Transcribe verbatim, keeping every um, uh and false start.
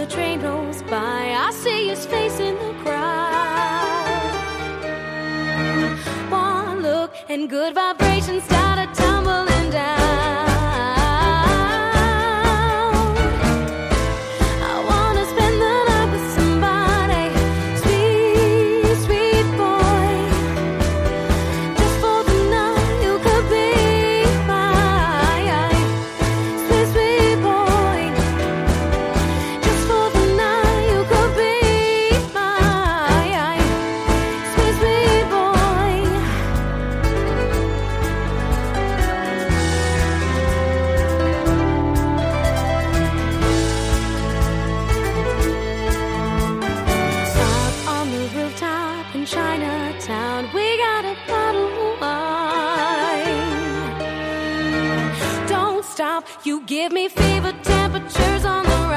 train rolls by, I see his face in the crowd. One look and good vibrations started tumbling down. Chinatown, we got a bottle of wine. Don't stop, you give me fever temperatures on the